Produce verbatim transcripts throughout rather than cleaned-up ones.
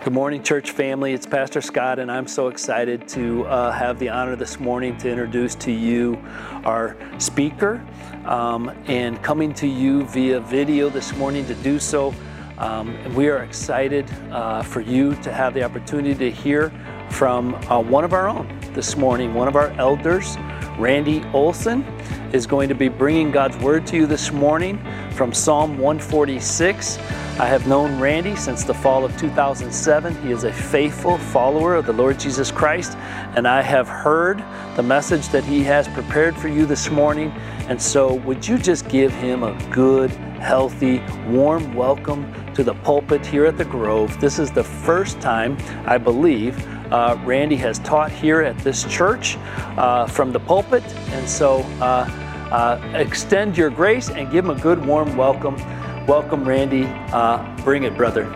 Good morning, church family. It's Pastor Scott, and I'm so excited to uh, have the honor this morning to introduce to you our speaker, um, and coming to you via video this morning to do so. Um, and we are excited uh, for you to have the opportunity to hear from uh, one of our own this morning. One of our elders, Randy Olson, is going to be bringing God's Word to you this morning from Psalm one forty-six. I have known Randy since the fall of two thousand seven. He is a faithful follower of the Lord Jesus Christ, and I have heard the message that he has prepared for you this morning. And so would you just give him a good, healthy, warm welcome to the pulpit here at the Grove. This is the first time, I believe, uh, Randy has taught here at this church uh, from the pulpit. And so uh, uh, extend your grace and give him a good, warm welcome. Welcome, Randy. Uh, bring it, brother.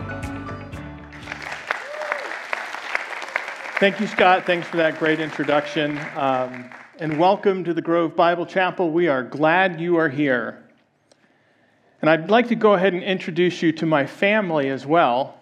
Thank you, Scott. Thanks for that great introduction. Um, and welcome to the Grove Bible Chapel. We are glad you are here. And I'd like to go ahead and introduce you to my family as well.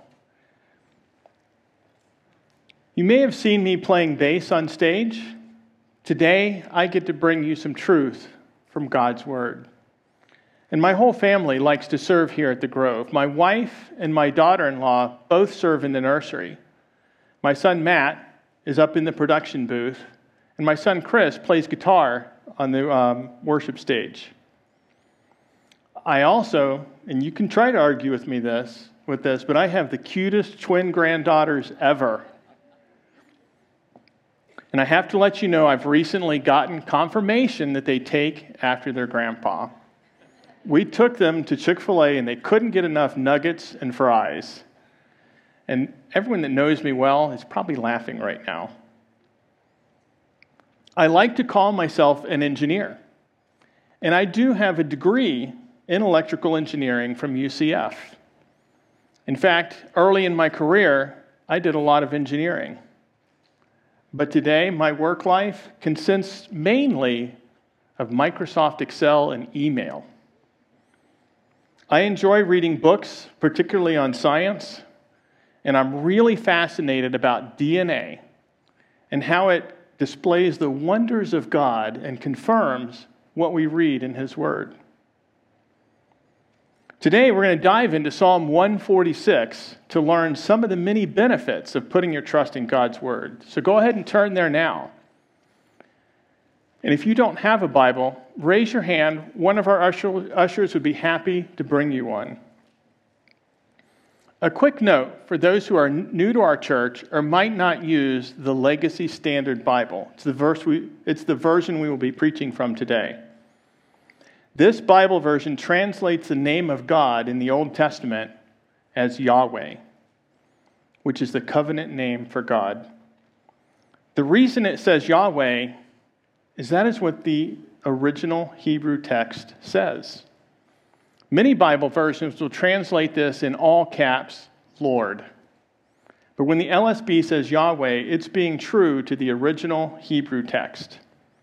You may have seen me playing bass on stage. Today, I get to bring you some truth from God's Word. And my whole family likes to serve here at the Grove. My wife and my daughter-in-law both serve in the nursery. My son Matt is up in the production booth, and my son Chris plays guitar on the um, worship stage. I also, and you can try to argue with me this, with this, but I have the cutest twin granddaughters ever. And I have to let you know I've recently gotten confirmation that they take after their grandpa. We took them to Chick-fil-A, and they couldn't get enough nuggets and fries. And everyone that knows me well is probably laughing right now. I like to call myself an engineer. And I do have a degree in electrical engineering from U C F. In fact, early in my career, I did a lot of engineering. But today, my work life consists mainly of Microsoft Excel and email. I enjoy reading books, particularly on science, and I'm really fascinated about D N A and how it displays the wonders of God and confirms what we read in His Word. Today, we're going to dive into Psalm one forty-six to learn some of the many benefits of putting your trust in God's Word. So go ahead and turn there now. And if you don't have a Bible, raise your hand. One of our ushers would be happy to bring you one. A quick note for those who are new to our church or might not use the Legacy Standard Bible. It's the verse we, it's the version we will be preaching from today. This Bible version translates the name of God in the Old Testament as Yahweh, which is the covenant name for God. The reason it says Yahweh is that is what the original Hebrew text says. Many Bible versions will translate this in all caps, Lord. But when the L S B says Yahweh, it's being true to the original Hebrew text.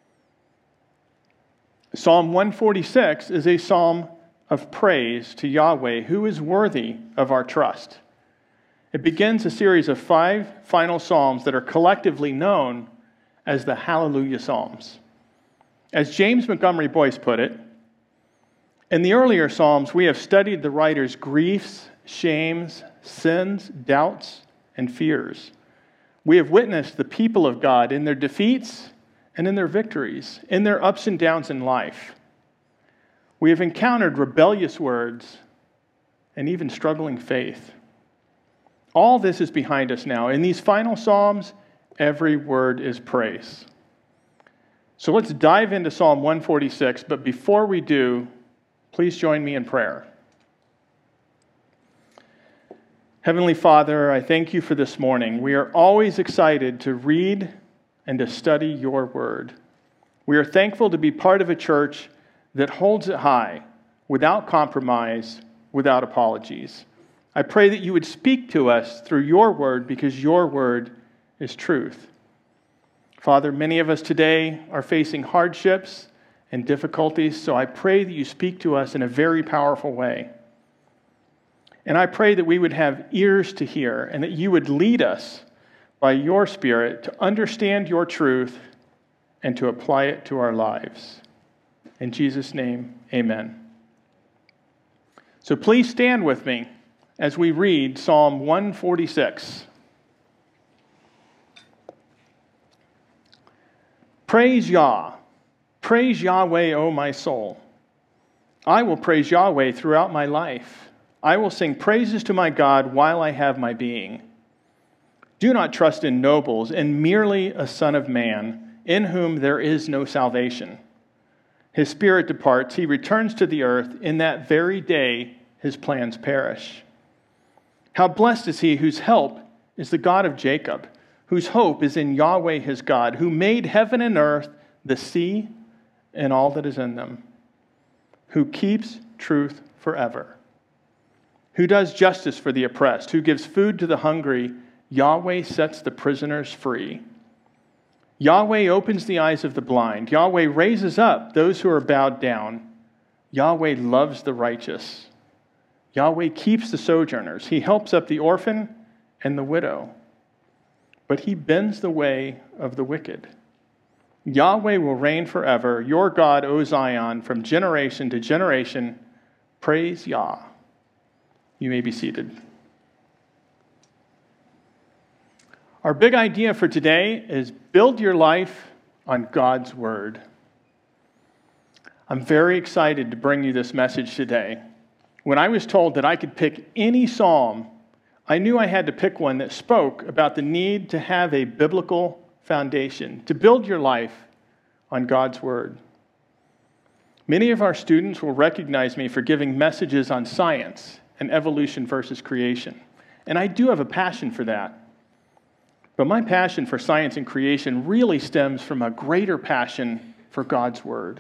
Psalm one forty-six is a psalm of praise to Yahweh, who is worthy of our trust. It begins a series of five final psalms that are collectively known as the Hallelujah Psalms. As James Montgomery Boyce put it, in the earlier Psalms, we have studied the writer's griefs, shames, sins, doubts, and fears. We have witnessed the people of God in their defeats and in their victories, in their ups and downs in life. We have encountered rebellious words and even struggling faith. All this is behind us now. In these final Psalms, every word is praise. So let's dive into Psalm one forty-six, but before we do, please join me in prayer. Heavenly Father, I thank you for this morning. We are always excited to read and to study your word. We are thankful to be part of a church that holds it high, without compromise, without apologies. I pray that you would speak to us through your word, because your word is truth. Father, many of us today are facing hardships and difficulties, so I pray that you speak to us in a very powerful way. And I pray that we would have ears to hear and that you would lead us by your Spirit to understand your truth and to apply it to our lives. In Jesus' name, amen. So please stand with me as we read Psalm one forty-six. Praise Yah. Praise Yahweh, O my soul. I will praise Yahweh throughout my life. I will sing praises to my God while I have my being. Do not trust in nobles and merely a son of man, in whom there is no salvation. His spirit departs, he returns to the earth. In that very day, his plans perish. How blessed is he whose help is the God of Jacob, whose hope is in Yahweh his God, who made heaven and earth, the sea, and all that is in them, who keeps truth forever, who does justice for the oppressed, who gives food to the hungry. Yahweh sets the prisoners free. Yahweh opens the eyes of the blind. Yahweh raises up those who are bowed down. Yahweh loves the righteous. Yahweh keeps the sojourners. He helps up the orphan and the widow. But he bends the way of the wicked. Yahweh will reign forever. Your God, O Zion, from generation to generation. Praise Yah. You may be seated. Our big idea for today is build your life on God's Word. I'm very excited to bring you this message today. When I was told that I could pick any psalm, I knew I had to pick one that spoke about the need to have a biblical foundation, to build your life on God's Word. Many of our students will recognize me for giving messages on science and evolution versus creation. And I do have a passion for that. But my passion for science and creation really stems from a greater passion for God's Word.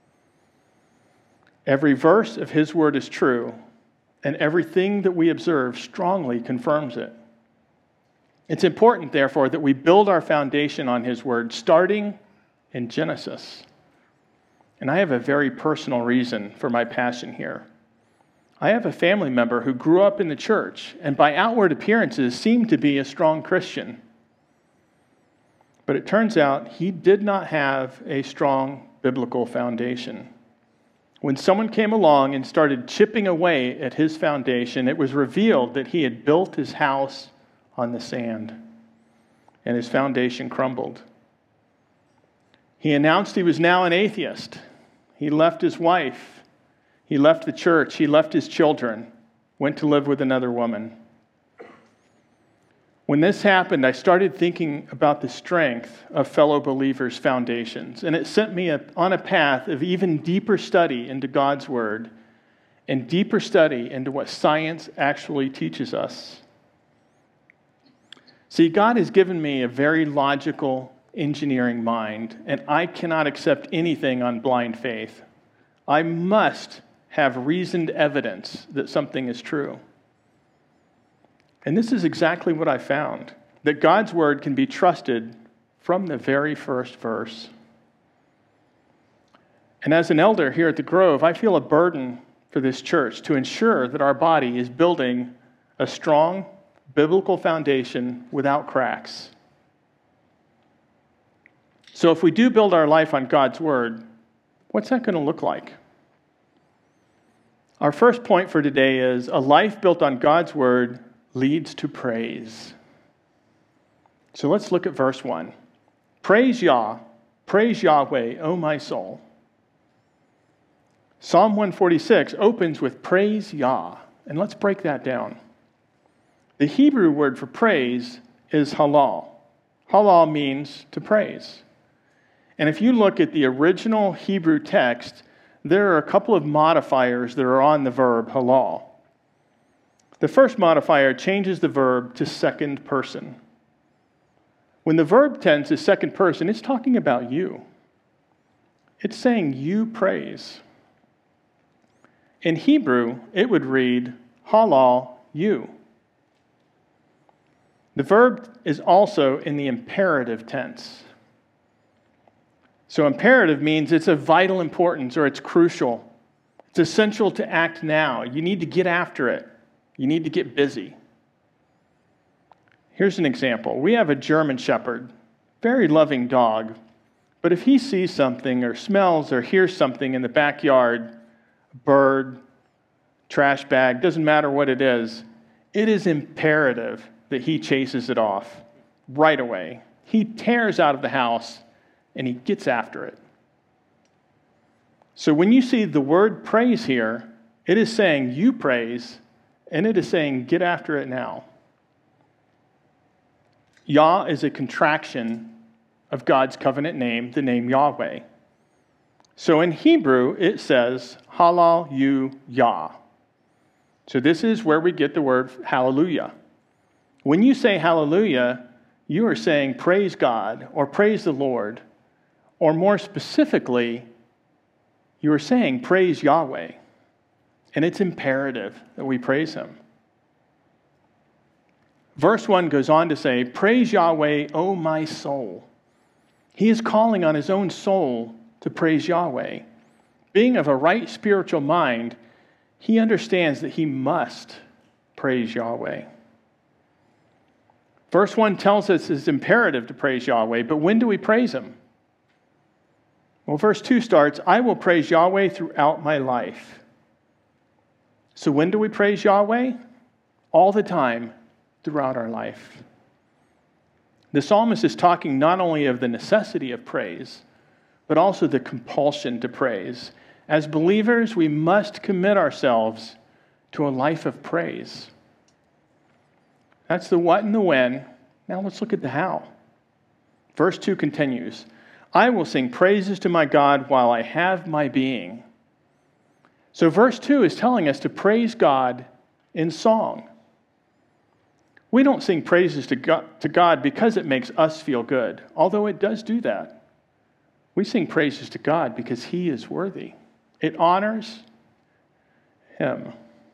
Every verse of His Word is true, and everything that we observe strongly confirms it. It's important, therefore, that we build our foundation on His Word, starting in Genesis. And I have a very personal reason for my passion here. I have a family member who grew up in the church, and by outward appearances seemed to be a strong Christian. But it turns out he did not have a strong biblical foundation. When someone came along and started chipping away at his foundation, it was revealed that he had built his house on the sand, and his foundation crumbled. He announced he was now an atheist. He left his wife. He left the church. He left his children, went to live with another woman. When this happened, I started thinking about the strength of fellow believers' foundations, and it sent me on a path of even deeper study into God's Word and deeper study into what science actually teaches us. See, God has given me a very logical, engineering mind, and I cannot accept anything on blind faith. I must have reasoned evidence that something is true. And this is exactly what I found, that God's Word can be trusted from the very first verse. And as an elder here at the Grove, I feel a burden for this church to ensure that our body is building a strong biblical foundation without cracks. So if we do build our life on God's Word, what's that going to look like? Our first point for today is a life built on God's Word leads to praise. So let's look at verse one. Praise Yah, praise Yahweh, O my soul. Psalm one forty-six opens with praise Yah, and let's break that down. The Hebrew word for praise is halal. Halal means to praise. And if you look at the original Hebrew text, there are a couple of modifiers that are on the verb halal. The first modifier changes the verb to second person. When the verb tense is second person, it's talking about you. It's saying you praise. In Hebrew, it would read, halal you. The verb is also in the imperative tense. So imperative means it's of vital importance or it's crucial. It's essential to act now. You need to get after it. You need to get busy. Here's an example. We have a German Shepherd, very loving dog, but if he sees something or smells or hears something in the backyard, a bird, trash bag, doesn't matter what it is, it is imperative that he chases it off right away. He tears out of the house and he gets after it. So when you see the word praise here, it is saying you praise, and it is saying get after it now. Yah is a contraction of God's covenant name, the name Yahweh. So in Hebrew, it says, Halal you Yah. So this is where we get the word hallelujah. When you say hallelujah, you are saying praise God or praise the Lord, or more specifically, you are saying praise Yahweh. And it's imperative that we praise him. Verse one goes on to say, praise Yahweh, O my soul. He is calling on his own soul to praise Yahweh. Being of a right spiritual mind, he understands that he must praise Yahweh. Verse one tells us it's imperative to praise Yahweh, but when do we praise him? Well, verse two starts, I will praise Yahweh throughout my life. So when do we praise Yahweh? All the time throughout our life. The psalmist is talking not only of the necessity of praise, but also the compulsion to praise. As believers, we must commit ourselves to a life of praise. That's the what and the when. Now let's look at the how. Verse two continues, I will sing praises to my God while I have my being. So verse two is telling us to praise God in song. We don't sing praises to God, to God because it makes us feel good, although it does do that. We sing praises to God because he is worthy. It honors him.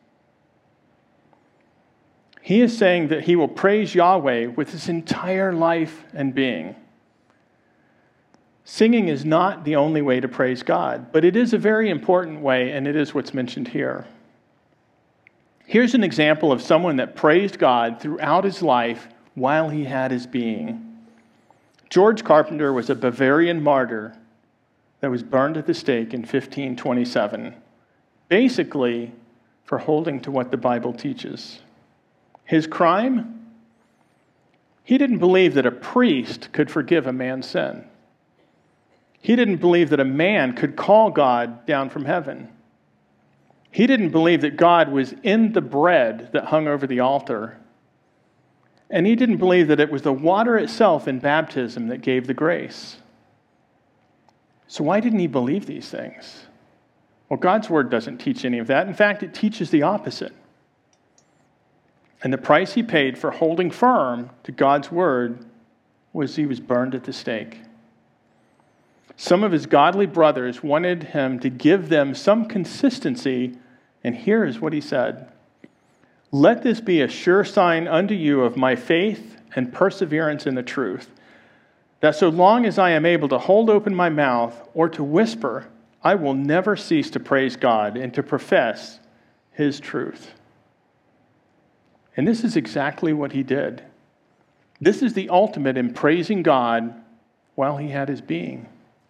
He is saying that he will praise Yahweh with his entire life and being. Singing is not the only way to praise God, but it is a very important way, and it is what's mentioned here. Here's an example of someone that praised God throughout his life while he had his being. George Carpenter was a Bavarian martyr that was burned at the stake in fifteen twenty-seven, basically for holding to what the Bible teaches. His crime? He didn't believe that a priest could forgive a man's sin. He didn't believe that a man could call God down from heaven. He didn't believe that God was in the bread that hung over the altar. And he didn't believe that it was the water itself in baptism that gave the grace. So why didn't he believe these things? Well, God's word doesn't teach any of that. In fact, it teaches the opposite. And the price he paid for holding firm to God's word was he was burned at the stake. Some of his godly brothers wanted him to give them some consistency, and here is what he said. Let this be a sure sign unto you of my faith and perseverance in the truth, that so long as I am able to hold open my mouth or to whisper, I will never cease to praise God and to profess his truth. And this is exactly what he did. This is the ultimate in praising God while he had his being.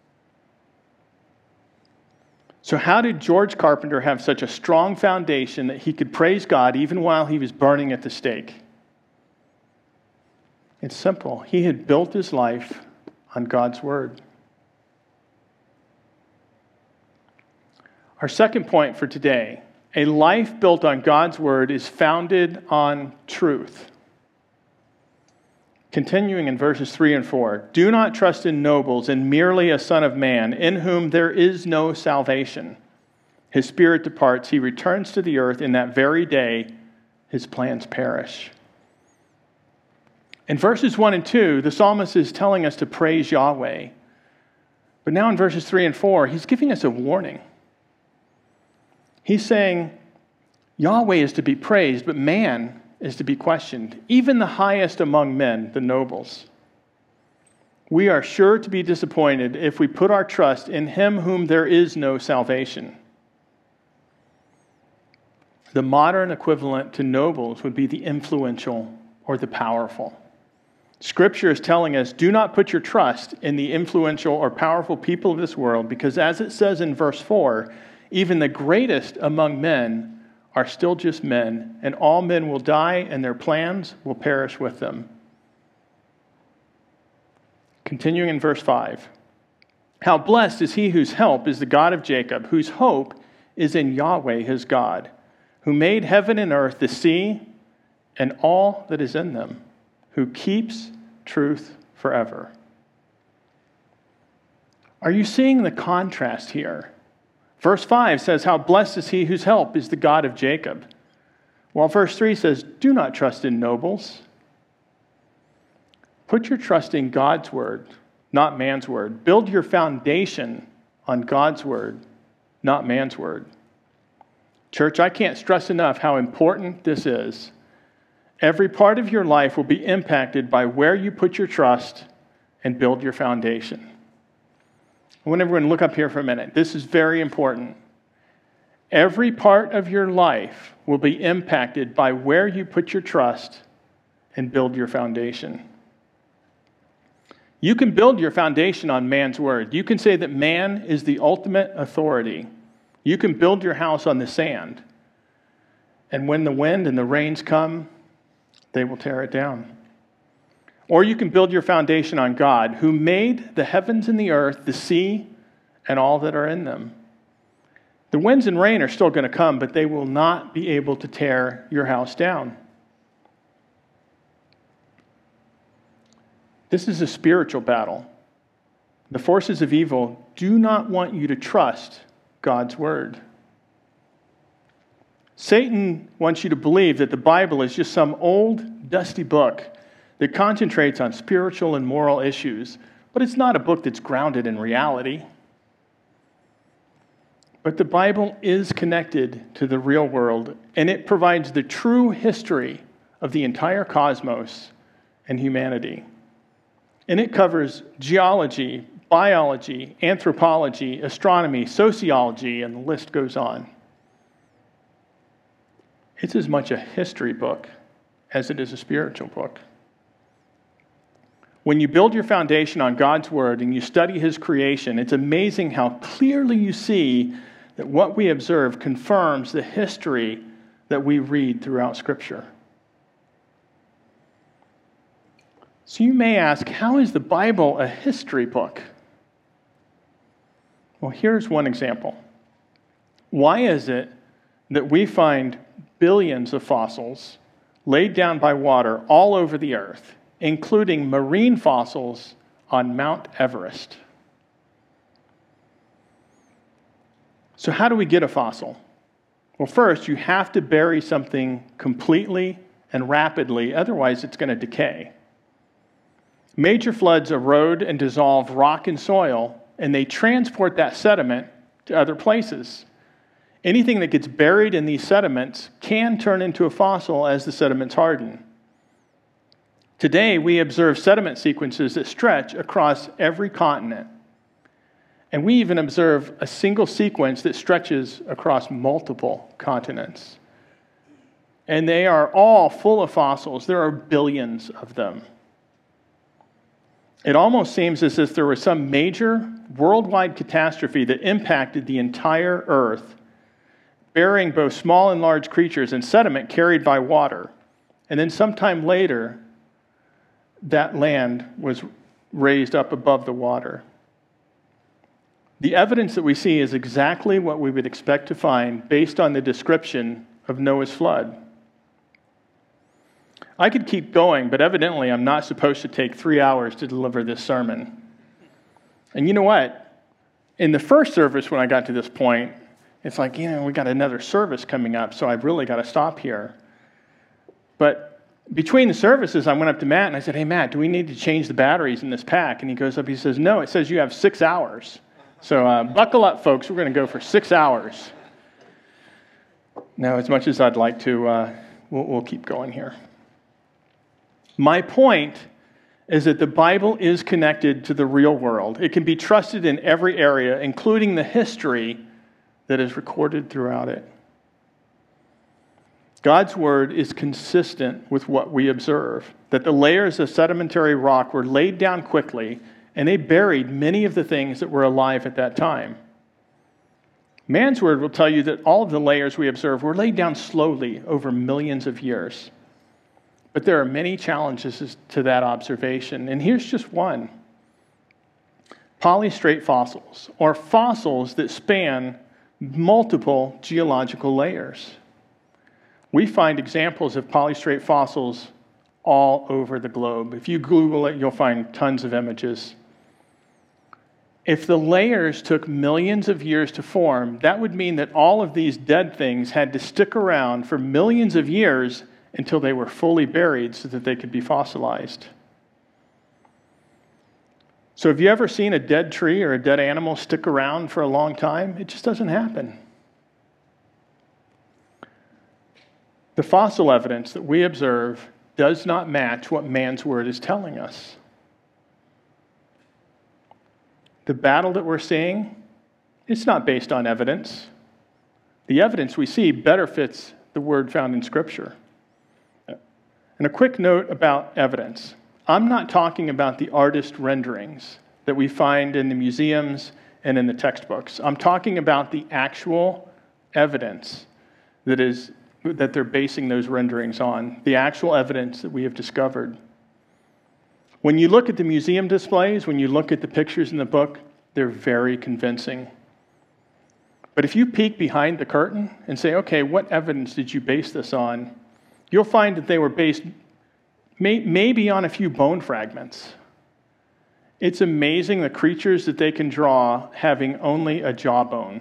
So how did George Carpenter have such a strong foundation that he could praise God even while he was burning at the stake? It's simple. He had built his life on God's word. Our second point for today, a life built on God's word is founded on truth. Continuing in verses three and four, do not trust in nobles and merely a son of man, in whom there is no salvation. His spirit departs, he returns to the earth in that very day, his plans perish. In verses one and two, the psalmist is telling us to praise Yahweh. But now in verses three and four, he's giving us a warning. He's saying, Yahweh is to be praised, but man is to be questioned. Even the highest among men, the nobles. We are sure to be disappointed if we put our trust in him whom there is no salvation. The modern equivalent to nobles would be the influential or the powerful. Scripture is telling us, do not put your trust in the influential or powerful people of this world, because as it says in verse four, even the greatest among men are still just men, and all men will die, and their plans will perish with them. Continuing in verse five. How blessed is he whose help is the God of Jacob, whose hope is in Yahweh his God, who made heaven and earth, the sea, and all that is in them, who keeps truth forever. Are you seeing the contrast here? Verse five says, how blessed is he whose help is the God of Jacob. While verse three says, do not trust in nobles. Put your trust in God's word, not man's word. Build your foundation on God's word, not man's word. Church, I can't stress enough how important this is. Every part of your life will be impacted by where you put your trust and build your foundation. I want everyone to look up here for a minute. This is very important. Every part of your life will be impacted by where you put your trust and build your foundation. You can build your foundation on man's word. You can say that man is the ultimate authority. You can build your house on the sand. And when the wind and the rains come, they will tear it down. Or you can build your foundation on God, who made the heavens and the earth, the sea, and all that are in them. The winds and rain are still going to come, but they will not be able to tear your house down. This is a spiritual battle. The forces of evil do not want you to trust God's word. Satan wants you to believe that the Bible is just some old, dusty book that concentrates on spiritual and moral issues, but it's not a book that's grounded in reality. But the Bible is connected to the real world, and it provides the true history of the entire cosmos and humanity. And it covers geology, biology, anthropology, astronomy, sociology, and the list goes on. It's as much a history book as it is a spiritual book. When you build your foundation on God's word and you study his creation, it's amazing how clearly you see that what we observe confirms the history that we read throughout Scripture. So you may ask, how is the Bible a history book? Well, here's one example. Why is it that we find billions of fossils laid down by water all over the earth, including marine fossils on Mount Everest? So how do we get a fossil? Well, first, you have to bury something completely and rapidly, otherwise it's going to decay. Major floods erode and dissolve rock and soil, and they transport that sediment to other places. Anything that gets buried in these sediments can turn into a fossil as the sediments harden. Today, we observe sediment sequences that stretch across every continent. And we even observe a single sequence that stretches across multiple continents. And they are all full of fossils. There are billions of them. It almost seems as if there was some major worldwide catastrophe that impacted the entire earth, burying both small and large creatures in sediment carried by water. And then sometime later, that land was raised up above the water. The evidence that we see is exactly what we would expect to find based on the description of Noah's flood. I could keep going, but evidently I'm not supposed to take three hours to deliver this sermon. And you know what? In the first service, when I got to this point, it's like, you know, we got another service coming up, so I've really got to stop here. But between the services, I went up to Matt and I said, hey, Matt, do we need to change the batteries in this pack? And he goes up, he says, no, it says you have six hours. So uh, buckle up, folks. We're going to go for six hours. Now, as much as I'd like to, uh, we'll, we'll keep going here. My point is that the Bible is connected to the real world. It can be trusted in every area, including the history that is recorded throughout it. God's word is consistent with what we observe, that the layers of sedimentary rock were laid down quickly, and they buried many of the things that were alive at that time. Man's word will tell you that all of the layers we observe were laid down slowly over millions of years. But there are many challenges to that observation, and here's just one. Polystrate fossils, or fossils that span multiple geological layers. We find examples of polystrate fossils all over the globe. If you Google it, you'll find tons of images. If the layers took millions of years to form, that would mean that all of these dead things had to stick around for millions of years until they were fully buried so that they could be fossilized. So have you ever seen a dead tree or a dead animal stick around for a long time? It just doesn't happen. The fossil evidence that we observe does not match what man's word is telling us. The battle that we're seeing, it's not based on evidence. The evidence we see better fits the word found in Scripture. And a quick note about evidence. I'm not talking about the artist renderings that we find in the museums and in the textbooks. I'm talking about the actual evidence that is that they're basing those renderings on, the actual evidence that we have discovered. When you look at the museum displays, when you look at the pictures in the book, they're very convincing. But if you peek behind the curtain and say, okay, what evidence did you base this on? You'll find that they were based may, maybe on a few bone fragments. It's amazing the creatures that they can draw having only a jawbone.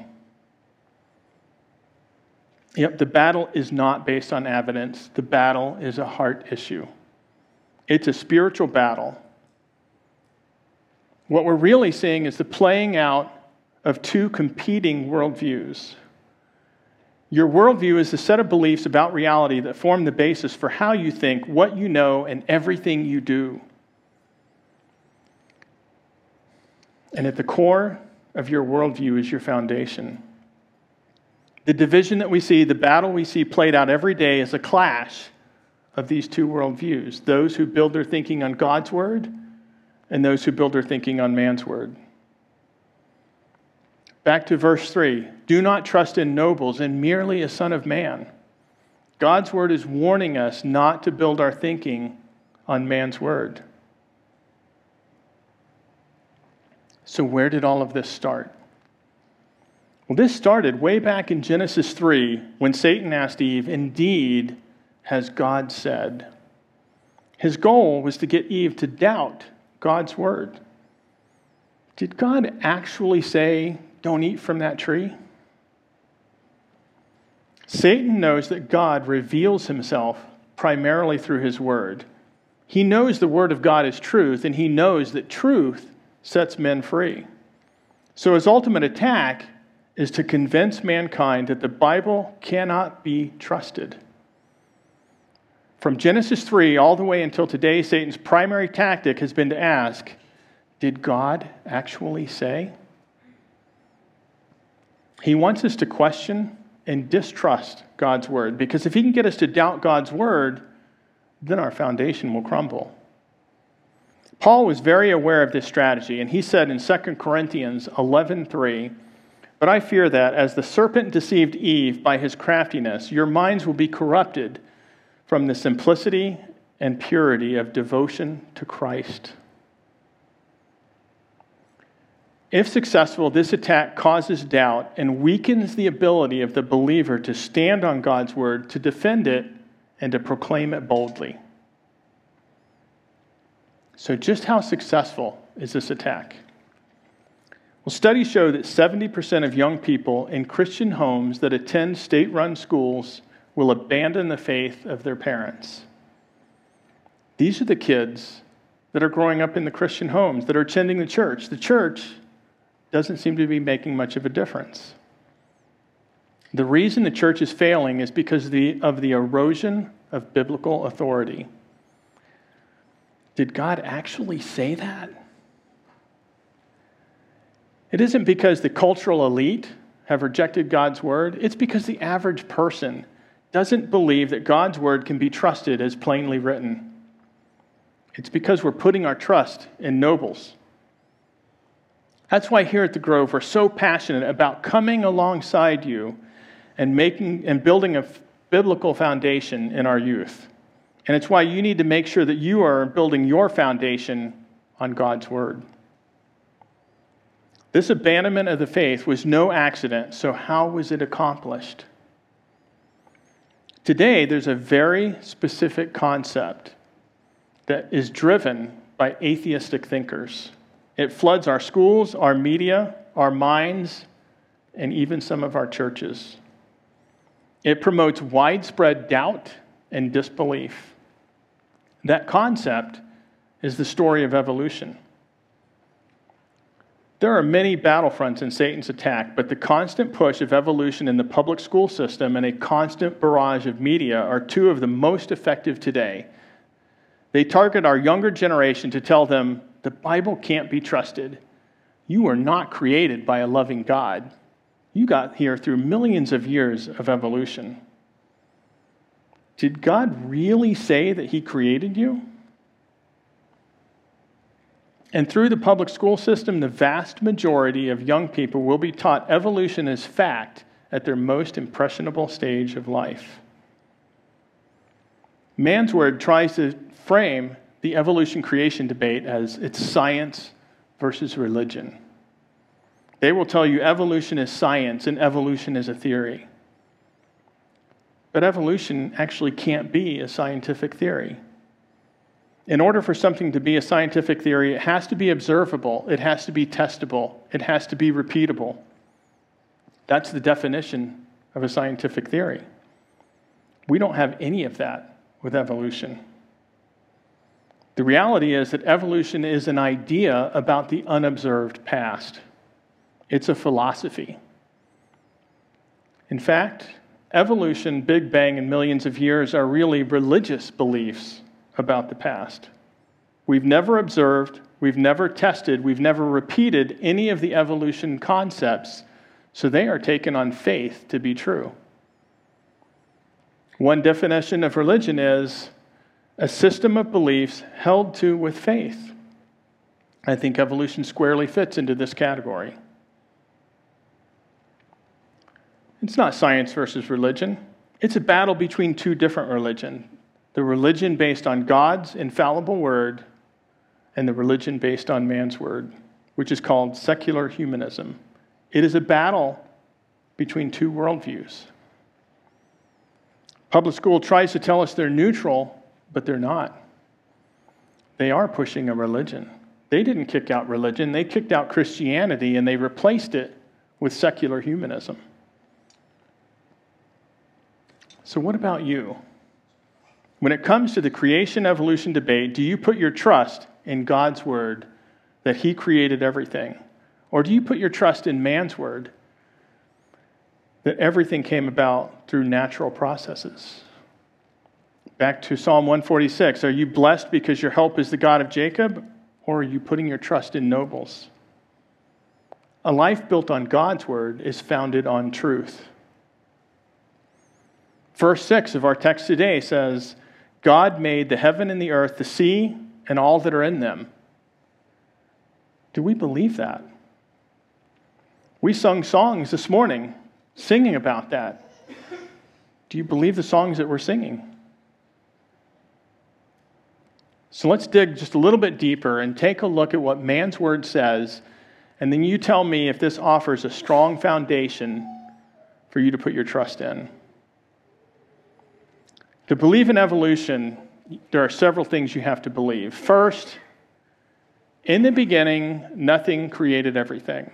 Yep, the battle is not based on evidence. The battle is a heart issue. It's a spiritual battle. What we're really seeing is the playing out of two competing worldviews. Your worldview is the set of beliefs about reality that form the basis for how you think, what you know, and everything you do. And at the core of your worldview is your foundation. The division that we see, the battle we see played out every day is a clash of these two worldviews. Those who build their thinking on God's word and those who build their thinking on man's word. Back to verse three. Do not trust in nobles and merely a son of man. God's word is warning us not to build our thinking on man's word. So where did all of this start? Well, this started way back in Genesis three when Satan asked Eve, "Indeed, has God said?" His goal was to get Eve to doubt God's word. Did God actually say, don't eat from that tree? Satan knows that God reveals himself primarily through his word. He knows the word of God is truth, and he knows that truth sets men free. So his ultimate attack is to convince mankind that the Bible cannot be trusted. From Genesis three all the way until today, Satan's primary tactic has been to ask, did God actually say? He wants us to question and distrust God's word, because if he can get us to doubt God's word, then our foundation will crumble. Paul was very aware of this strategy, and he said in Second Corinthians eleven three, "But I fear that as the serpent deceived Eve by his craftiness, your minds will be corrupted from the simplicity and purity of devotion to Christ." If successful, this attack causes doubt and weakens the ability of the believer to stand on God's word, to defend it, and to proclaim it boldly. So just how successful is this attack? Well, studies show that seventy percent of young people in Christian homes that attend state-run schools will abandon the faith of their parents. These are the kids that are growing up in the Christian homes, that are attending the church. The church doesn't seem to be making much of a difference. The reason the church is failing is because of the, of the erosion of biblical authority. Did God actually say that? It isn't because the cultural elite have rejected God's word. It's because the average person doesn't believe that God's word can be trusted as plainly written. It's because we're putting our trust in nobles. That's why here at the Grove we're so passionate about coming alongside you and making and building a biblical foundation in our youth. And it's why you need to make sure that you are building your foundation on God's word. This abandonment of the faith was no accident, so how was it accomplished? Today, there's a very specific concept that is driven by atheistic thinkers. It floods our schools, our media, our minds, and even some of our churches. It promotes widespread doubt and disbelief. That concept is the story of evolution. There are many battlefronts in Satan's attack, but the constant push of evolution in the public school system and a constant barrage of media are two of the most effective today. They target our younger generation to tell them, the Bible can't be trusted. You were not created by a loving God. You got here through millions of years of evolution. Did God really say that he created you? And through the public school system, the vast majority of young people will be taught evolution as fact at their most impressionable stage of life. Man's Word tries to frame the evolution creation debate as it's science versus religion. They will tell you evolution is science and evolution is a theory. But evolution actually can't be a scientific theory. In order for something to be a scientific theory, it has to be observable, it has to be testable, it has to be repeatable. That's the definition of a scientific theory. We don't have any of that with evolution. The reality is that evolution is an idea about the unobserved past. It's a philosophy. In fact, evolution, Big Bang, and millions of years are really religious beliefs about the past. We've never observed, we've never tested, we've never repeated any of the evolution concepts, so they are taken on faith to be true. One definition of religion is a system of beliefs held to with faith. I think evolution squarely fits into this category. It's not science versus religion. It's a battle between two different religions. The religion based on God's infallible word and the religion based on man's word, which is called secular humanism. It is a battle between two worldviews. Public school tries to tell us they're neutral, but they're not. They are pushing a religion. They didn't kick out religion. They kicked out Christianity and they replaced it with secular humanism. So what about you? When it comes to the creation-evolution debate, do you put your trust in God's word that he created everything? Or do you put your trust in man's word that everything came about through natural processes? Back to Psalm one forty-six, are you blessed because your help is the God of Jacob? Or are you putting your trust in nobles? A life built on God's word is founded on truth. Verse six of our text today says, God made the heaven and the earth, the sea, and all that are in them. Do we believe that? We sung songs this morning singing about that. Do you believe the songs that we're singing? So let's dig just a little bit deeper and take a look at what man's word says, and then you tell me if this offers a strong foundation for you to put your trust in. To believe in evolution, there are several things you have to believe. First, in the beginning, nothing created everything.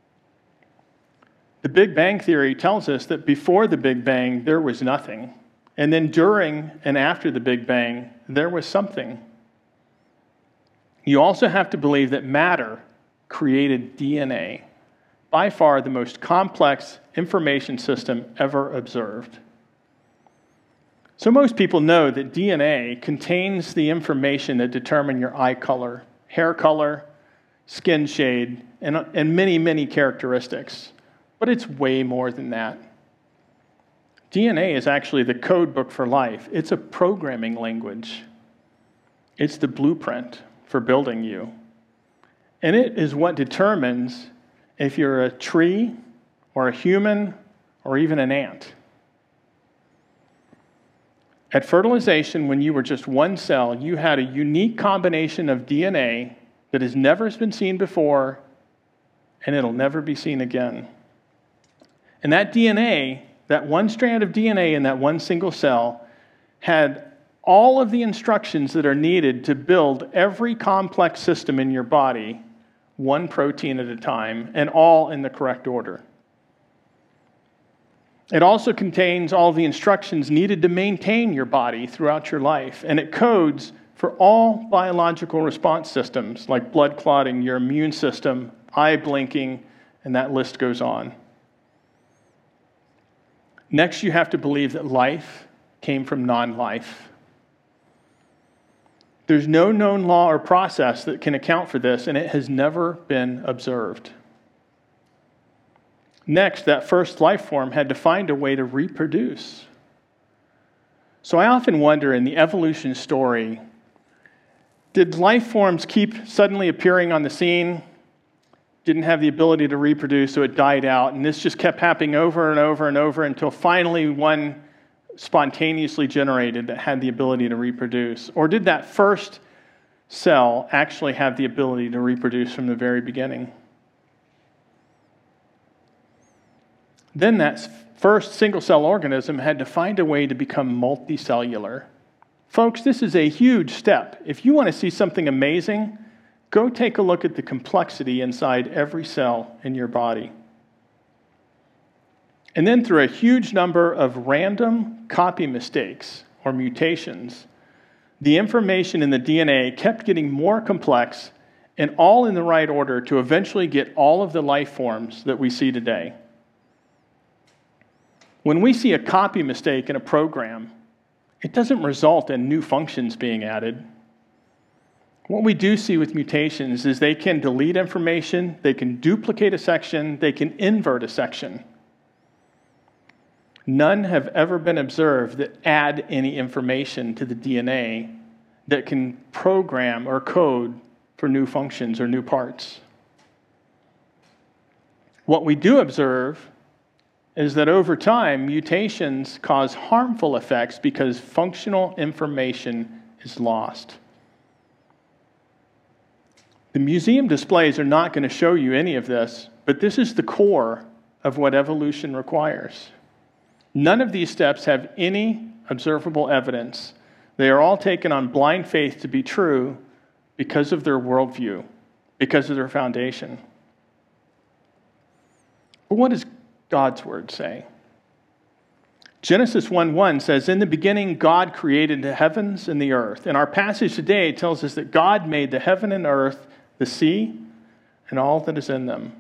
The Big Bang Theory tells us that before the Big Bang, there was nothing. And then during and after the Big Bang, there was something. You also have to believe that matter created D N A, by far the most complex information system ever observed. So most people know that D N A contains the information that determine your eye color, hair color, skin shade, and, and many, many characteristics. But it's way more than that. D N A is actually the code book for life. It's a programming language. It's the blueprint for building you. And it is what determines if you're a tree or a human or even an ant. At fertilization, when you were just one cell, you had a unique combination of D N A that has never been seen before, and it'll never be seen again. And that D N A, that one strand of D N A in that one single cell, had all of the instructions that are needed to build every complex system in your body, one protein at a time, and all in the correct order. It also contains all the instructions needed to maintain your body throughout your life, and it codes for all biological response systems like blood clotting, your immune system, eye blinking, and that list goes on. Next, you have to believe that life came from non-life. There's no known law or process that can account for this, and it has never been observed. Next, that first life form had to find a way to reproduce. So I often wonder in the evolution story, did life forms keep suddenly appearing on the scene, didn't have the ability to reproduce, so it died out, and this just kept happening over and over and over until finally one spontaneously generated that had the ability to reproduce? Or did that first cell actually have the ability to reproduce from the very beginning? Then that first single-cell organism had to find a way to become multicellular. Folks, this is a huge step. If you want to see something amazing, go take a look at the complexity inside every cell in your body. And then through a huge number of random copy mistakes or mutations, the information in the D N A kept getting more complex and all in the right order to eventually get all of the life forms that we see today. When we see a copy mistake in a program, it doesn't result in new functions being added. What we do see with mutations is they can delete information, they can duplicate a section, they can invert a section. None have ever been observed that add any information to the D N A that can program or code for new functions or new parts. What we do observe is that over time, mutations cause harmful effects because functional information is lost. The museum displays are not going to show you any of this, but this is the core of what evolution requires. None of these steps have any observable evidence. They are all taken on blind faith to be true because of their worldview, because of their foundation. But what does God's word say? Genesis one one says, "In the beginning, God created the heavens and the earth." And our passage today tells us that God made the heaven and earth, the sea, and all that is in them.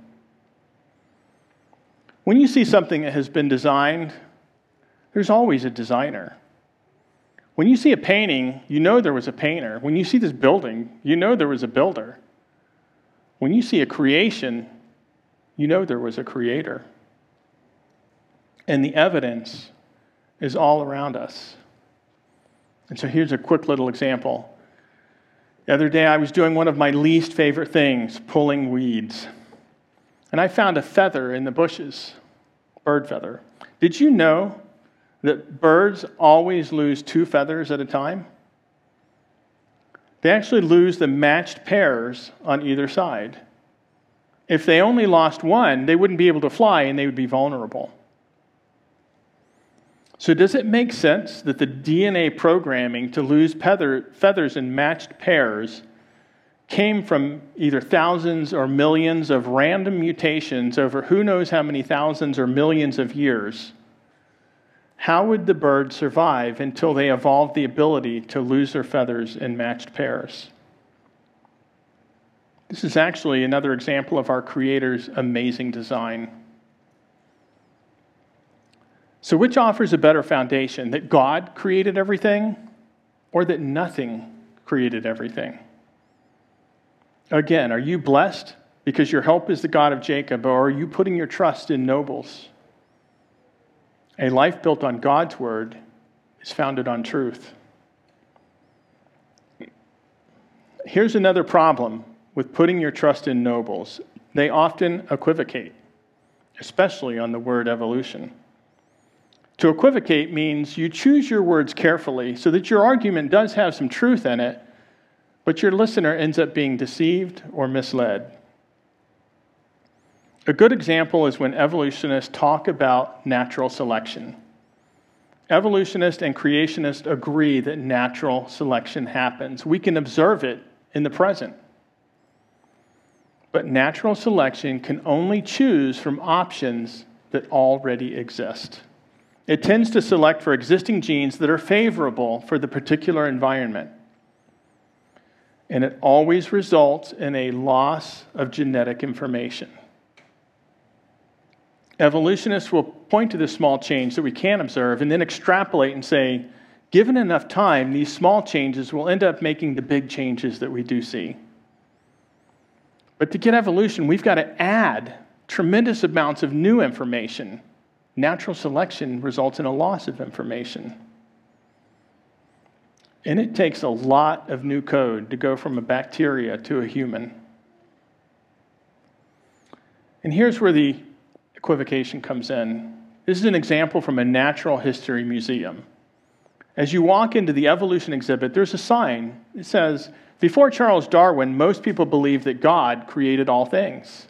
When you see something that has been designed, there's always a designer. When you see a painting, you know there was a painter. When you see this building, you know there was a builder. When you see a creation, you know there was a creator. And the evidence is all around us. And so here's a quick little example. The other day I was doing one of my least favorite things, pulling weeds. And I found a feather in the bushes, bird feather. Did you know that birds always lose two feathers at a time? They actually lose the matched pairs on either side. If they only lost one, they wouldn't be able to fly and they would be vulnerable. So does it make sense that the D N A programming to lose feather, feathers in matched pairs came from either thousands or millions of random mutations over who knows how many thousands or millions of years? How would the bird survive until they evolved the ability to lose their feathers in matched pairs? This is actually another example of our Creator's amazing design. So which offers a better foundation, that God created everything or that nothing created everything? Again, are you blessed because your help is the God of Jacob, or are you putting your trust in nobles? A life built on God's word is founded on truth. Here's another problem with putting your trust in nobles. They often equivocate, especially on the word evolution. To equivocate means you choose your words carefully so that your argument does have some truth in it, but your listener ends up being deceived or misled. A good example is when evolutionists talk about natural selection. Evolutionists and creationists agree that natural selection happens. We can observe it in the present. But natural selection can only choose from options that already exist. It tends to select for existing genes that are favorable for the particular environment. And it always results in a loss of genetic information. Evolutionists will point to this small change that we can observe and then extrapolate and say, given enough time, these small changes will end up making the big changes that we do see. But to get evolution, we've got to add tremendous amounts of new information. Natural selection results in a loss of information. And it takes a lot of new code to go from a bacteria to a human. And here's where the equivocation comes in. This is an example from a natural history museum. As you walk into the evolution exhibit, there's a sign. It says, before Charles Darwin, most people believed that God created all things.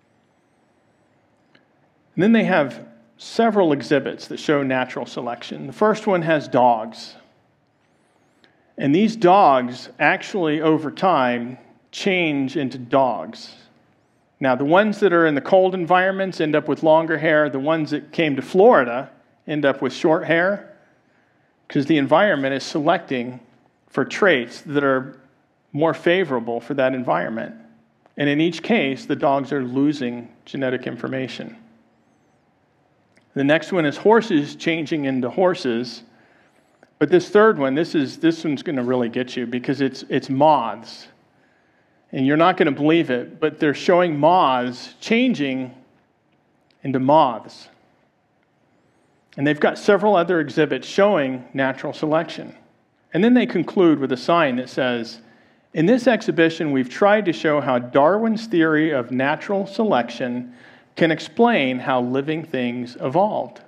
And then they have several exhibits that show natural selection. The first one has dogs. And these dogs actually, over time, change into dogs. Now, the ones that are in the cold environments end up with longer hair. The ones that came to Florida end up with short hair because the environment is selecting for traits that are more favorable for that environment. And in each case, the dogs are losing genetic information. The next one is horses changing into horses. But this third one, this is this one's going to really get you because it's it's moths. And you're not going to believe it, but they're showing moths changing into moths. And they've got several other exhibits showing natural selection. And then they conclude with a sign that says, in this exhibition, we've tried to show how Darwin's theory of natural selection can explain how living things evolved.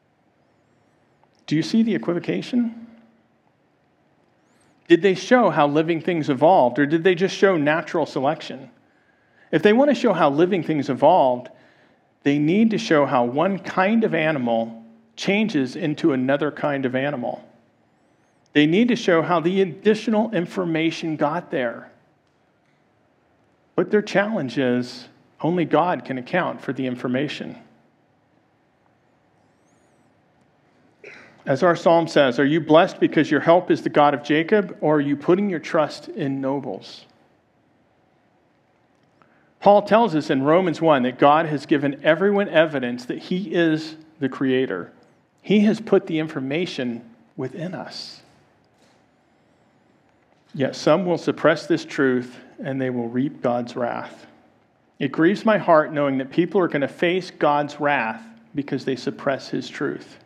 Do you see the equivocation? Did they show how living things evolved, or did they just show natural selection? If they want to show how living things evolved, they need to show how one kind of animal changes into another kind of animal. They need to show how the additional information got there. But their challenge is only God can account for the information. As our psalm says, are you blessed because your help is the God of Jacob, or are you putting your trust in nobles? Paul tells us in Romans one that God has given everyone evidence that he is the creator. He has put the information within us. Yet some will suppress this truth and they will reap God's wrath. It grieves my heart knowing that people are going to face God's wrath because they suppress his truth.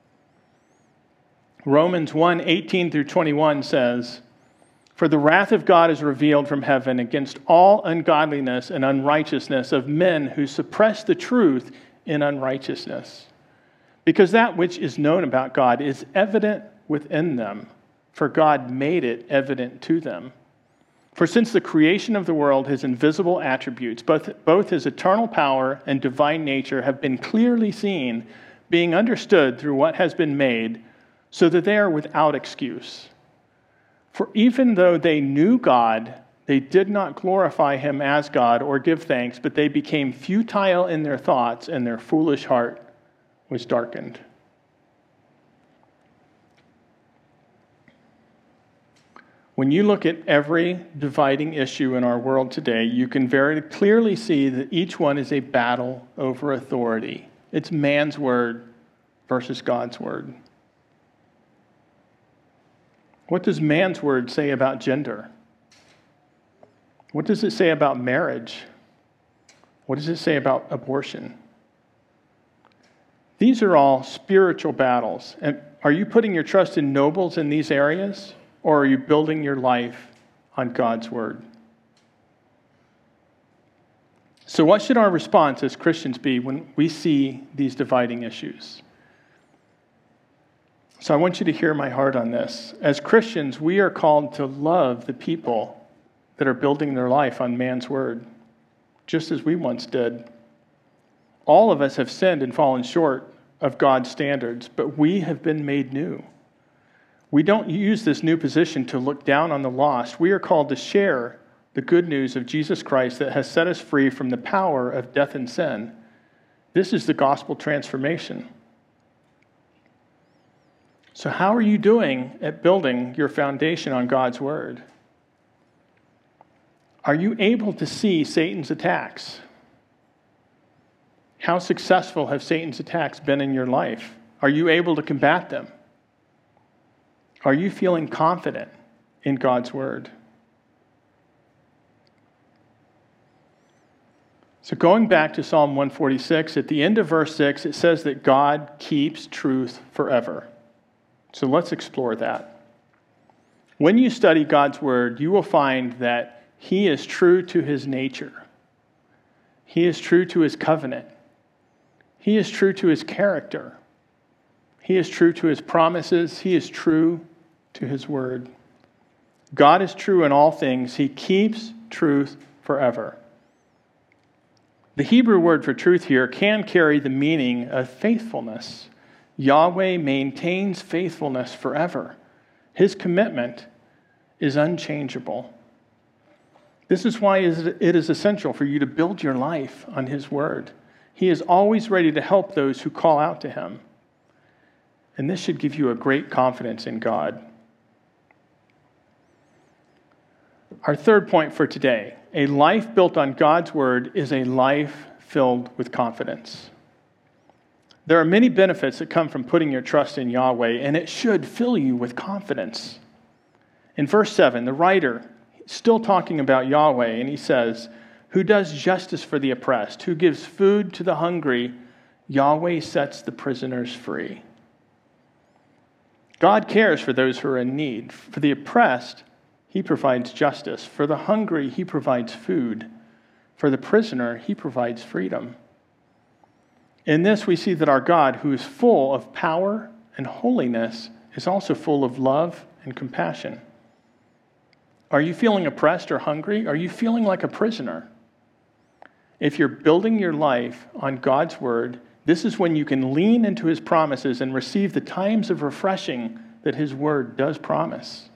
Romans one, eighteen through twenty-one says, for the wrath of God is revealed from heaven against all ungodliness and unrighteousness of men who suppress the truth in unrighteousness. Because that which is known about God is evident within them, for God made it evident to them. For since the creation of the world, his invisible attributes, both, both his eternal power and divine nature, have been clearly seen, being understood through what has been made, so that they are without excuse. For even though they knew God, they did not glorify him as God or give thanks, but they became futile in their thoughts, and their foolish heart was darkened. When you look at every dividing issue in our world today, you can very clearly see that each one is a battle over authority. It's man's word versus God's word. What does man's word say about gender? What does it say about marriage? What does it say about abortion? These are all spiritual battles. And are you putting your trust in nobles in these areas, or are you building your life on God's word? So what should our response as Christians be when we see these dividing issues? So I want you to hear my heart on this. As Christians, we are called to love the people that are building their life on man's word, just as we once did. All of us have sinned and fallen short of God's standards, but we have been made new. We don't use this new position to look down on the lost. We are called to share the good news of Jesus Christ that has set us free from the power of death and sin. This is the gospel transformation. So how are you doing at building your foundation on God's word? Are you able to see Satan's attacks? How successful have Satan's attacks been in your life? Are you able to combat them? Are you feeling confident in God's word? So going back to Psalm one forty-six, at the end of verse six, it says that God keeps truth forever. So let's explore that. When you study God's word, you will find that he is true to his nature. He is true to his covenant. He is true to his character. He is true to his promises. He is true to his word. God is true in all things. He keeps truth forever. The Hebrew word for truth here can carry the meaning of faithfulness. Yahweh maintains faithfulness forever. His commitment is unchangeable. This is why it is essential for you to build your life on his word. He is always ready to help those who call out to him. And this should give you a great confidence in God. Our third point for today, a life built on God's word is a life filled with confidence. There are many benefits that come from putting your trust in Yahweh, and it should fill you with confidence. In verse seven, the writer, still talking about Yahweh, and he says, "Who does justice for the oppressed, who gives food to the hungry, Yahweh sets the prisoners free." God cares for those who are in need. For the oppressed, he provides justice. For the hungry, he provides food. For the prisoner, he provides freedom. In this, we see that our God, who is full of power and holiness, is also full of love and compassion. Are you feeling oppressed or hungry? Are you feeling like a prisoner? If you're building your life on God's word, this is when you can lean into his promises and receive the times of refreshing that his word does promise.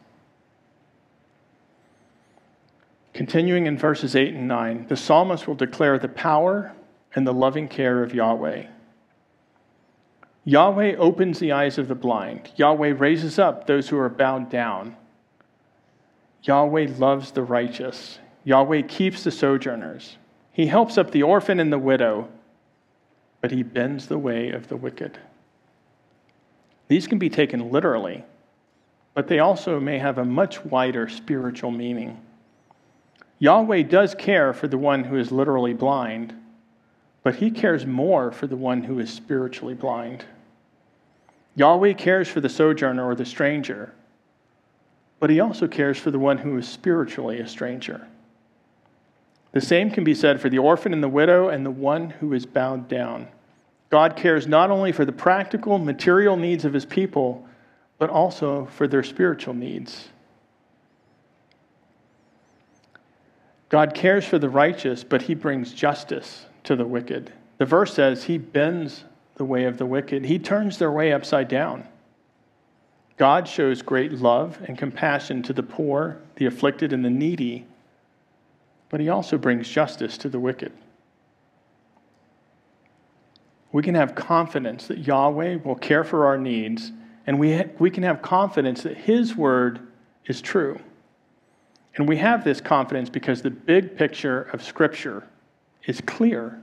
Continuing in verses eight and nine, the psalmist will declare the power and the loving care of Yahweh. Yahweh opens the eyes of the blind. Yahweh raises up those who are bowed down. Yahweh loves the righteous. Yahweh keeps the sojourners. He helps up the orphan and the widow, but he bends the way of the wicked. These can be taken literally, but they also may have a much wider spiritual meaning. Yahweh does care for the one who is literally blind, but he cares more for the one who is spiritually blind. Yahweh cares for the sojourner or the stranger, but he also cares for the one who is spiritually a stranger. The same can be said for the orphan and the widow and the one who is bowed down. God cares not only for the practical, material needs of his people, but also for their spiritual needs. God cares for the righteous, but he brings justice to the wicked. The verse says he bends the way of the wicked. He turns their way upside down. God shows great love and compassion to the poor, the afflicted, and the needy, but he also brings justice to the wicked. We can have confidence that Yahweh will care for our needs, and we, ha- we can have confidence that his word is true. And we have this confidence because the big picture of Scripture is clear.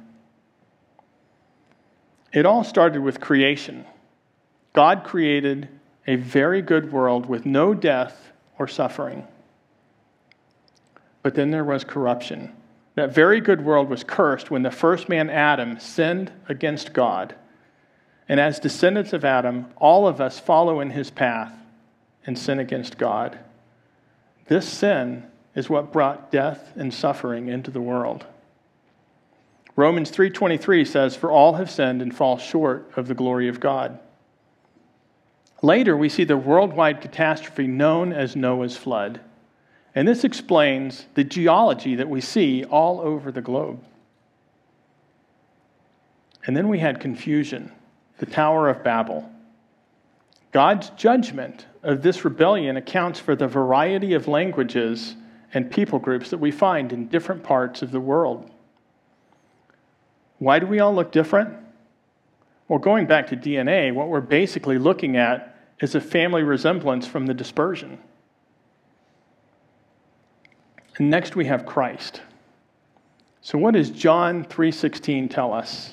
It all started with creation. God created a very good world with no death or suffering. But then there was corruption. That very good world was cursed when the first man, Adam, sinned against God. And as descendants of Adam, all of us follow in his path and sin against God. This sin is what brought death and suffering into the world. Romans three twenty-three says, "For all have sinned and fall short of the glory of God." Later, we see the worldwide catastrophe known as Noah's flood. And this explains the geology that we see all over the globe. And then we had confusion, the Tower of Babel. God's judgment of this rebellion accounts for the variety of languages and people groups that we find in different parts of the world. Why do we all look different? Well, going back to D N A, what we're basically looking at is a family resemblance from the dispersion. And next we have Christ. So what does John three sixteen tell us?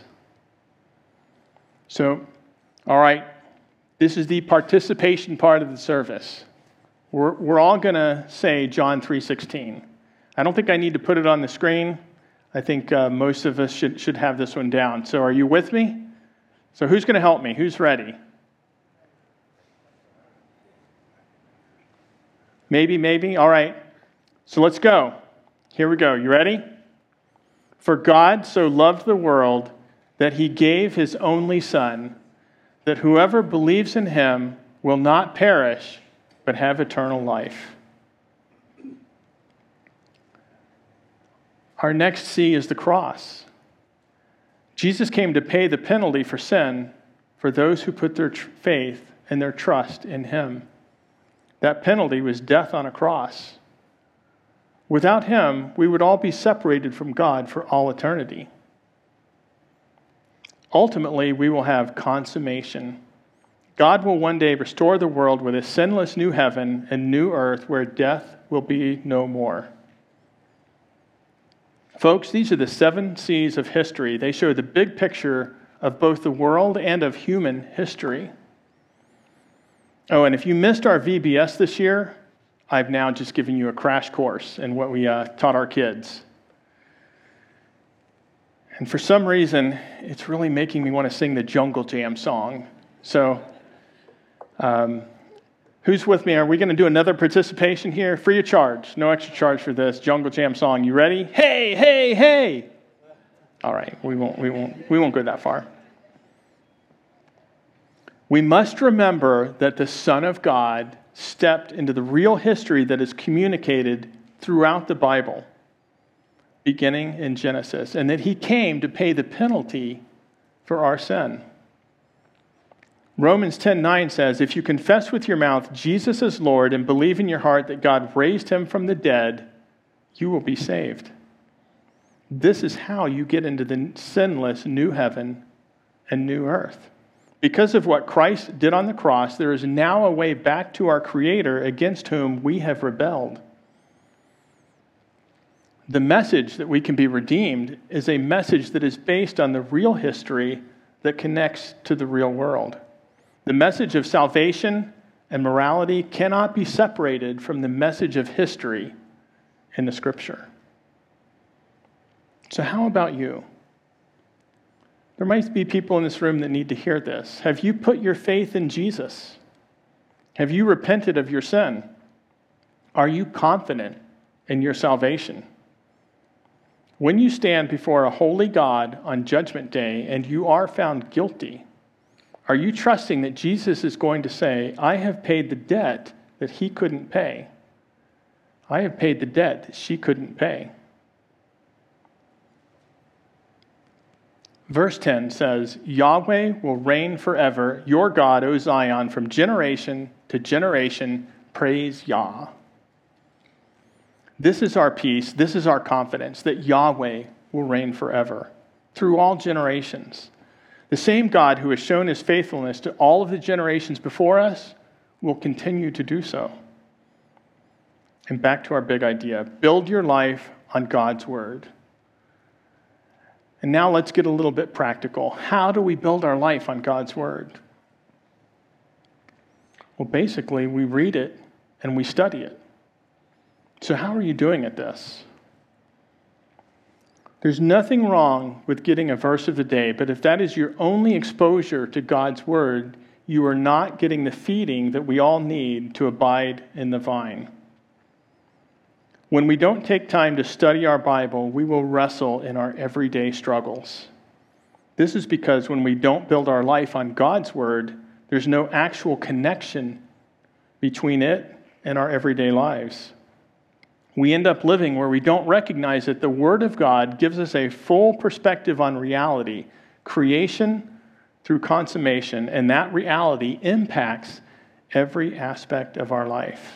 So, all right, this is the participation part of the service. We're, we're all going to say John three sixteen. I don't think I need to put it on the screen. I think uh, most of us should, should have this one down. So are you with me? So who's going to help me? Who's ready? Maybe, maybe. All right. So let's go. Here we go. You ready? For God so loved the world that he gave his only Son, that whoever believes in him will not perish, but have eternal life. Our next C is the cross. Jesus came to pay the penalty for sin for those who put their tr- faith and their trust in him. That penalty was death on a cross. Without him, we would all be separated from God for all eternity. Ultimately, we will have consummation. God will one day restore the world with a sinless new heaven and new earth where death will be no more. Folks, these are the seven C's of history. They show the big picture of both the world and of human history. Oh, and if you missed our V B S this year, I've now just given you a crash course in what we uh, taught our kids. And for some reason, it's really making me want to sing the Jungle Jam song. So, um, who's with me? Are we going to do another participation here? Free of charge. No extra charge for this Jungle Jam song. You ready? Hey, hey, hey! All right, we won't, we won't, we won't go that far. We must remember that the Son of God stepped into the real history that is communicated throughout the Bible, beginning in Genesis, and that he came to pay the penalty for our sin. Romans ten nine says, if you confess with your mouth Jesus is Lord and believe in your heart that God raised him from the dead, you will be saved. This is how you get into the sinless new heaven and new earth. Because of what Christ did on the cross, there is now a way back to our Creator against whom we have rebelled. The message that we can be redeemed is a message that is based on the real history that connects to the real world. The message of salvation and morality cannot be separated from the message of history in the Scripture. So how about you? There might be people in this room that need to hear this. Have you put your faith in Jesus? Have you repented of your sin? Are you confident in your salvation? When you stand before a holy God on Judgment Day and you are found guilty, are you trusting that Jesus is going to say, I have paid the debt that he couldn't pay? I have paid the debt that she couldn't pay. Verse ten says, Yahweh will reign forever, your God, O Zion, from generation to generation. Praise Yah. This is our peace, this is our confidence, that Yahweh will reign forever, through all generations. The same God who has shown his faithfulness to all of the generations before us will continue to do so. And back to our big idea, build your life on God's word. And now let's get a little bit practical. How do we build our life on God's word? Well, basically, we read it and we study it. So how are you doing at this? There's nothing wrong with getting a verse of the day, but if that is your only exposure to God's word, you are not getting the feeding that we all need to abide in the vine. When we don't take time to study our Bible, we will wrestle in our everyday struggles. This is because when we don't build our life on God's word, there's no actual connection between it and our everyday lives. We end up living where we don't recognize that the Word of God gives us a full perspective on reality, creation through consummation, and that reality impacts every aspect of our life.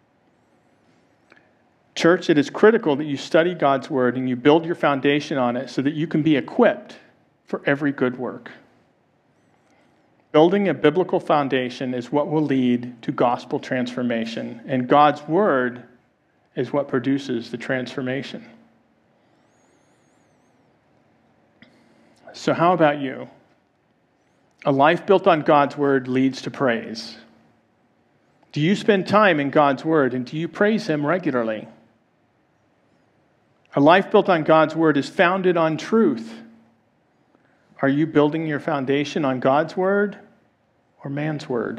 Church, it is critical that you study God's Word and you build your foundation on it so that you can be equipped for every good work. Building a biblical foundation is what will lead to gospel transformation, and God's Word is what produces the transformation. So how about you? A life built on God's word leads to praise. Do you spend time in God's word, and do you praise him regularly? A life built on God's word is founded on truth. Are you building your foundation on God's word or man's word?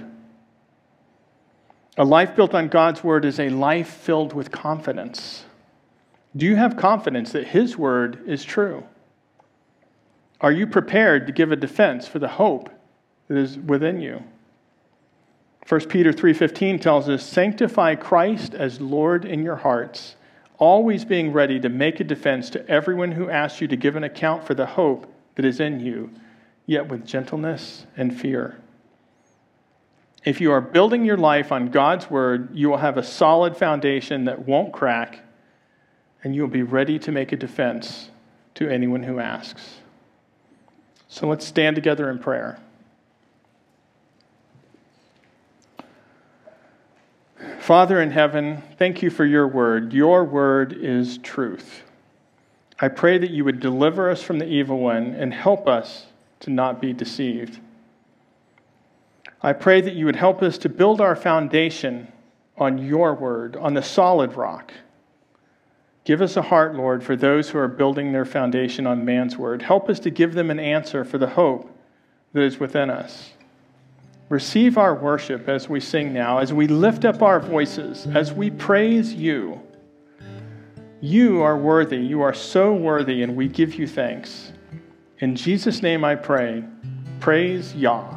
A life built on God's word is a life filled with confidence. Do you have confidence that his word is true? Are you prepared to give a defense for the hope that is within you? First Peter three fifteen tells us, "Sanctify Christ as Lord in your hearts, always being ready to make a defense to everyone who asks you to give an account for the hope that is in you, yet with gentleness and fear." If you are building your life on God's word, you will have a solid foundation that won't crack, and you will be ready to make a defense to anyone who asks. So let's stand together in prayer. Father in heaven, thank you for your word. Your word is truth. I pray that you would deliver us from the evil one and help us to not be deceived. I pray that you would help us to build our foundation on your word, on the solid rock. Give us a heart, Lord, for those who are building their foundation on man's word. Help us to give them an answer for the hope that is within us. Receive our worship as we sing now, as we lift up our voices, as we praise you. You are worthy. You are so worthy, and we give you thanks. In Jesus' name I pray. Praise Yah.